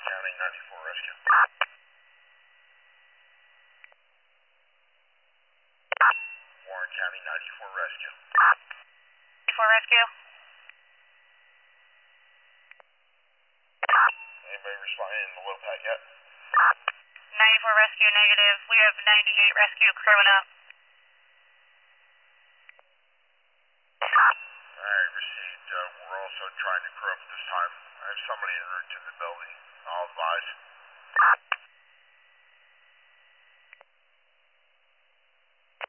County 94 Rescue. Warren County 94 Rescue. 94 Rescue. Anybody responding in the low pack yet? 94 Rescue, negative. We have 98 Rescue crewing up. Alright, received. We're also trying to crew up this time. I have somebody en route to the building. I'll advise.